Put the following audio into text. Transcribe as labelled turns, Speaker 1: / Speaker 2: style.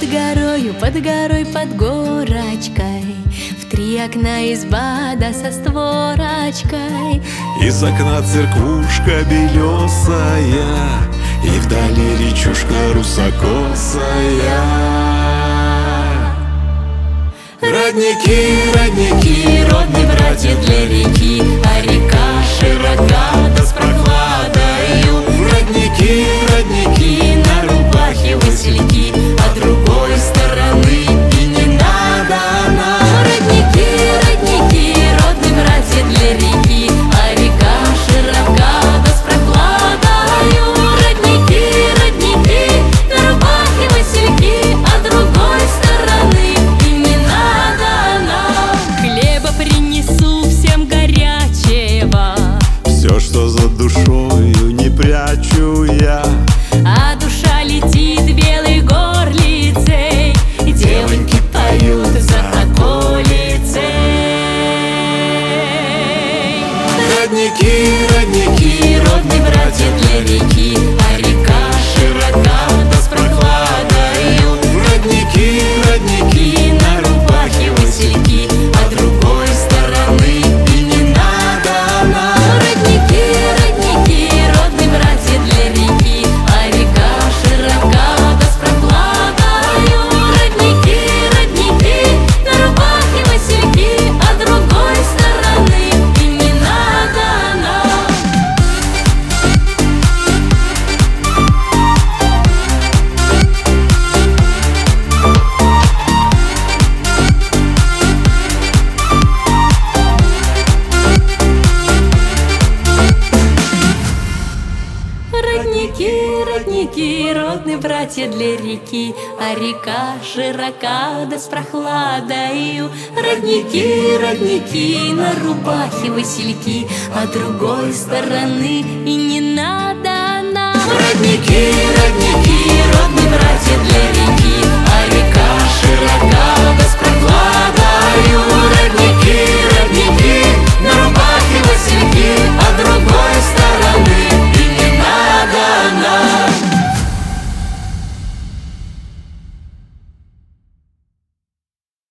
Speaker 1: под горой, под горочкой, в 3 окна изба да со створочкой.
Speaker 2: Из окна церквушка белесая, и вдали речушка русокосая.
Speaker 1: Родники, родники, родные братья для реки, а река широка да с прохладою.
Speaker 2: Родники,
Speaker 1: Родники, на рубахе васильки, а другой стороны и не надо нам. Родники, родники, родные братья для реки, а река широка да с прохладою. Родники, родники, на рубахе васильки, а другой стороны и не надо нам. Хлеба принесу всем горячего,
Speaker 2: все, что за душою не прячу я.
Speaker 1: а душа летит белой горлицей, и девоньки поют за околицей.
Speaker 2: Родники, родники,
Speaker 1: Родные братья для реки, а река широка да с прохладою.
Speaker 2: родники,
Speaker 1: Родники, на рубахе васильки, а другой стороны и не надо нам. Родники, родники, родные братья для реки, а река широка да с прохладою. Родники, родники, на рубахе васильки, а другой стороны и не надо нам. Родники, родники, родные братья для реки, а река широка да с прохладою. Родники, родники, на рубахе васильки, а другой стороны и не надо нам.
Speaker 2: родники,